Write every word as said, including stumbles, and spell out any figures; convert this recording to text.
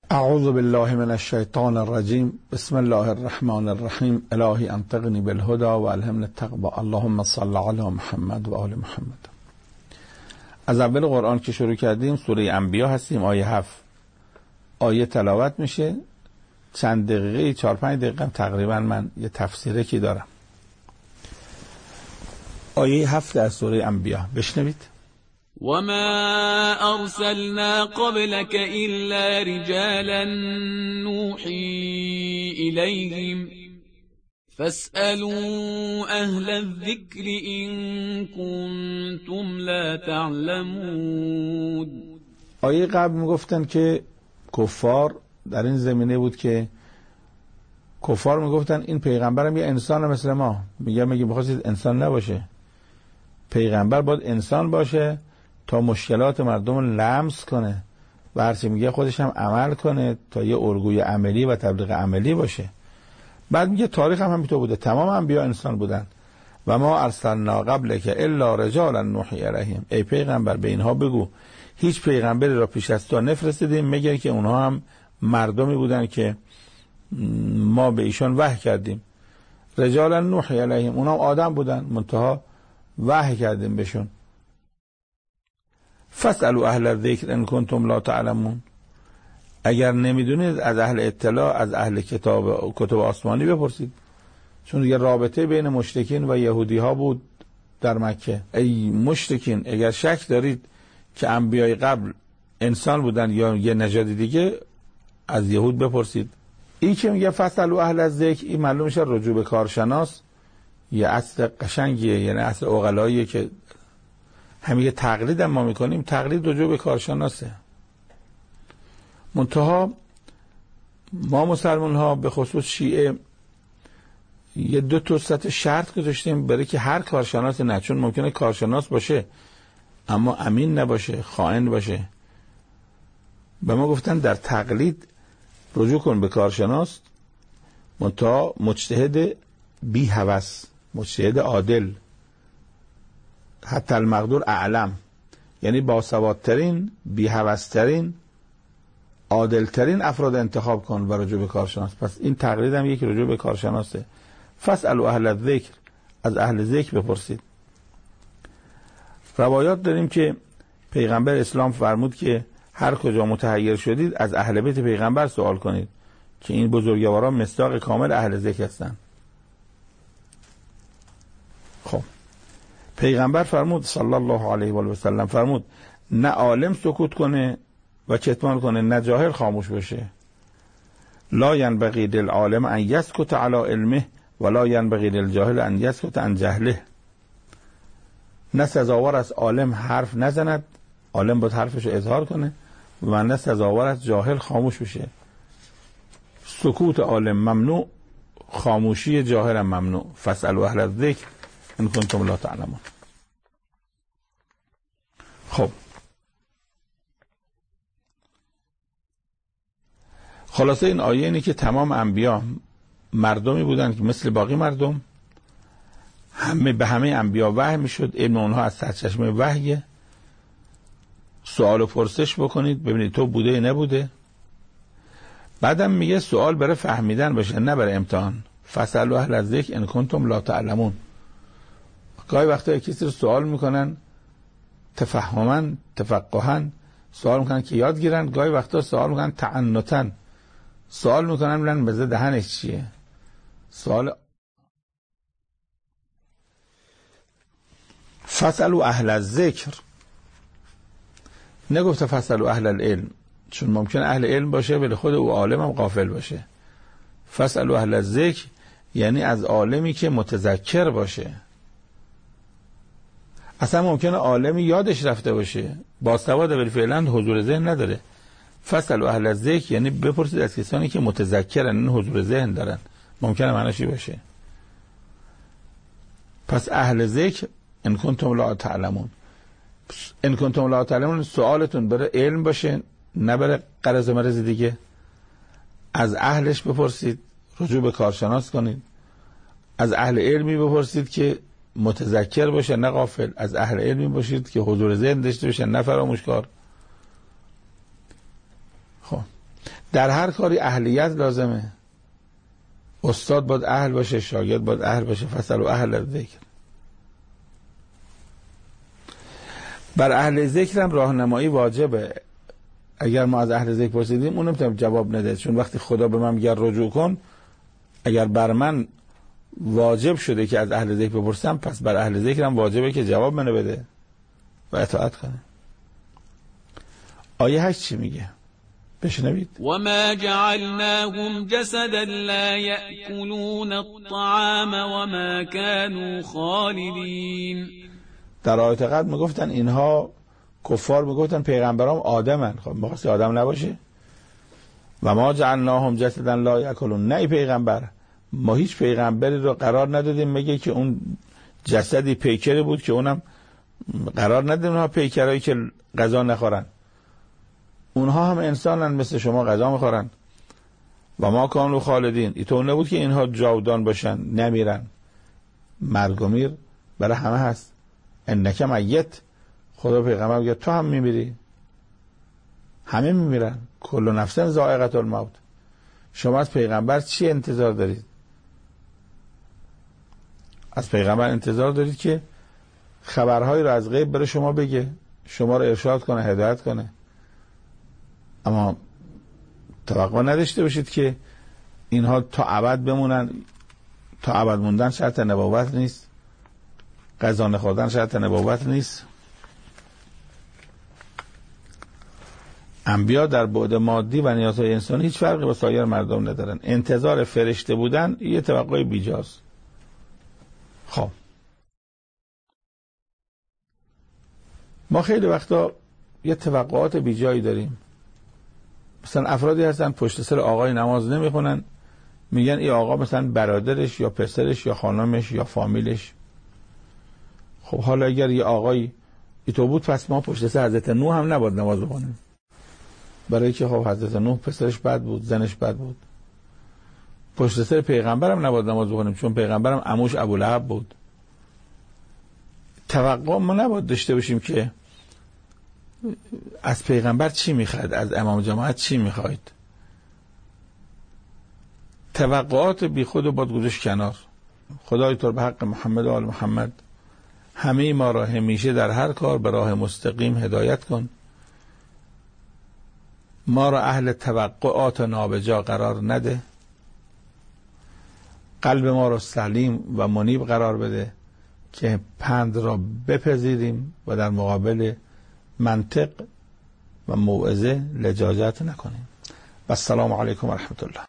اعوذ بالله من الشیطان الرجیم. بسم الله الرحمن الرحیم. الهی انطقنی بالهدى و الهمنی التقوى. اللهم صل علی محمد و آل محمد. از اول قرآن که شروع کردیم سوره انبیا هستیم، آیه هفت. آیه تلاوت میشه چند دقیقه، چهار پنج دقیقه تقریبا من یه تفسیره که دارم. آیه هفت از سوره انبیا بشنوید. وما أرسلنا قبلك إلا رجالا نوحي إليهم فاسألوا أهل الذكر إن كنتم لا تعلمون. آیه قبل میگفتن که کفار در این زمینه بود که کفار میگفتن این پیغمبرم یه انسان مثل ما. میگه میگه بخواستید انسان نباشه، پیغمبر باید انسان باشه تا مشکلات مردم رو لمس کنه و هرچی میگه خودش هم عمل کنه تا یه الگوی عملی و تبلیغ عملی باشه. بعد میگه تاریخ هم همینطور بوده، تمام انبیا انسان بودن. و ما ارسلنا قبلک الا رجالا نوحی الیهم. ای پیغمبر به اینها بگو هیچ پیغمبری را پیش از تو نفرستیدیم مگر که اونها هم مردمی بودن که ما به ایشان وحی کردیم. رجالا نوحی الیهم، اونها هم آدم بودن منتها وحی کردیم بهشون. فاسألوا اهل الذکر ان کنتم لا تعلمون. اگر نمیدونید از اهل اطلاع، از اهل کتاب کتب آسمانی بپرسید، چون دیگه رابطه بین مشرکین و یهودی ها بود در مکه. ای مشرکین اگر شک دارید که انبیای قبل انسان بودن یا یه نژاد دیگه، از یهود بپرسید. این که میگه فاسألوا اهل الذکر، این معلوم میشه رجوع به کارشناس یه اصل قشنگیه، یعنی اصل عقلاییه که همین تقلید هم ما میکنیم. تقلید رجوع به کارشناسه. منتها ما مسلمان ها به خصوص شیعه یه دو تا ست شرط گذاشتیم برای که هر کارشناس نه، چون ممکنه کارشناس باشه اما امین نباشه، خائن باشه. به ما گفتن در تقلید رجوع کن به کارشناس، منتها مجتهد بی هوس، مجتهد عادل، حتی المقدور اعلم، یعنی باسوادترین، بی هوسترین، عادلترین افراد انتخاب کن و رجوع به کارشناس. پس این تقلید هم یک رجوع به کارشناسه. فاسألوا اهل الذکر، از اهل ذکر بپرسید. روایات داریم که پیغمبر اسلام فرمود که هر کجا متحیر شدید از اهل بیت پیغمبر سوال کنید که این بزرگواران مصداق کامل اهل ذکر هستند. خب پیغمبر فرمود صلی الله علیه و آله و سلم فرمود نه عالم سکوت کنه و کتمان کنه، نه جاهل خاموش بشه. لا ینبغی للعالم ان یسکت علی علمه ولا ینبغی للجاهل ان یسکت عن جهله. نه سزاوار است عالم حرف نزند، عالم باید حرفش رو اظهار کنه، و نه سزاوار است جاهل خاموش بشه. سکوت عالم ممنوع، خاموشی جاهل ممنوع. فاسألوا اهل الذکر ان کنتم لا تعلمون. خب خلاصه این آیه اینه که تمام انبیا مردمی بودن که مثل باقی مردم، همه به همه انبیا وحی میشد، علم اونها از سرچشمه وحیه. سوال و پرسش بکنید ببینید تو بوده نبوده. بعدم میگه سوال برای فهمیدن باشه نه برای امتحان. فاسألوا اهل الذکر ان کنتم لا تعلمون. گاهی وقتا کسی رو سوال میکنن تفهمن، تفقهن، سوال میکنن که یاد گیرن. گاهی وقتا سوال میکنن تعنتن، سوال میکنن بلن بزه دهنش چیه. سوال فاسألوا اهل الذکر، نگفته فاسألوا اهل العلم، چون ممکن اهل علم باشه ولی خود او عالم هم غافل باشه. فاسألوا اهل الذکر یعنی از عالمی که متذکر باشه. اصلا ممکنه عالمی یادش رفته باشه، باسواد ولی فعلا حضور ذهن نداره. فاسألوا اهل الذکر یعنی بپرسید از کسانی که متذکرن، این حضور ذهن دارن. ممکنه معنیش باشه. پس اهل ذکر ان کنتم لا تعلمون. ان کنتم لا تعلمون سوالتون برای علم باشه نه برای غرض مرض دیگه. از اهلش بپرسید، رجوع به کارشناس کنید. از اهل علمی بپرسید که متذکر باشه نه غافل. از اهل علمی باشید که حضور ذهن داشته باشه نه فراموشکار. خب در هر کاری اهلیت لازمه. استاد باید اهل باشه، شاگرد باید اهل باشه. فصل و اهل ذکر. بر اهل ذکر هم راهنمایی واجبه. اگر ما از اهل ذکر پرسیدیم اون نمیتونم جواب نده، چون وقتی خدا به من میگه رجوع کن، اگر بر من واجب شده که از اهل ذکر بپرسم، پس بر اهل ذکر هم واجبه که جواب منو بده و اطاعت کنه. آیه هشت چی میگه؟ بشنوید. وما جعلناهم جسدا لا يأكلون الطعام وما كانوا خالدين. در آیه قبل میگفتن اینها کفار میگفتن پیغمبرام آدمن. خب می‌خواستی آدم نباشه؟ و ما جعلناهم جسدا لا یاکلون. نه ای پیغمبر، ما هیچ پیغمبری رو قرار ندادیم میگه که اون جسدی پیکری بود که اونم قرار ندادیم اونها پیکرایی که غذا نخورن. اونها هم انسانن مثل شما، غذا میخورن. و ما کانوا خالدین. اینطور نبود که اینها جاودان باشن، نمیرن. مرگ و میر برای همه هست. انک میت. خدا پیغمبر میگه تو هم میمیری، همه میمیرن. کل نفس ذائقة الموت. شما از پیغمبر چی انتظار دارید؟ از پیغمبر انتظار دارید که خبرهایی رو از غیب بره شما بگه، شما رو ارشاد کنه، هدایت کنه. اما توقع نداشته باشید که اینها تا ابد بمونن. تا ابد موندن شرط نبوت نیست. غذا نخوردن شرط نبوت نیست. انبیا در بعد مادی و نیازهای انسانی هیچ فرقی با سایر مردم ندارن. انتظار فرشته بودن یه توقع بیجاست. خب ما خیلی وقتا یه توقعات بیجایی داریم. مثلا افرادی هستن پشت سر آقای نماز نمیخونن، میگن ای آقا مثلا برادرش یا پسرش یا خانمش یا فامیلش. خب حالا اگر یه آقای ایتو بود، پس ما پشت سر حضرت نوح هم نباید نماز بخونیم، برای که خب حضرت نوح پسرش بد بود، زنش بد بود. پشت سر پیغمبر هم نباید نماز بخونیم، چون پیغمبر هم عموش ابولهب بود. توقع ما نباید داشته باشیم که از پیغمبر چی میخواد، از امام جماعت چی میخواید. توقعات بی خود رو باید گذاشت کنار. خدای تو به حق محمد و آل محمد همه ما را همیشه در هر کار به راه مستقیم هدایت کن. ما را اهل توقعات نابجا قرار نده. قلب ما را سلیم و منیب قرار بده که پند را بپذیریم و در مقابل منطق و موعظه لجاجت نکنیم. و السلام علیکم و رحمت الله.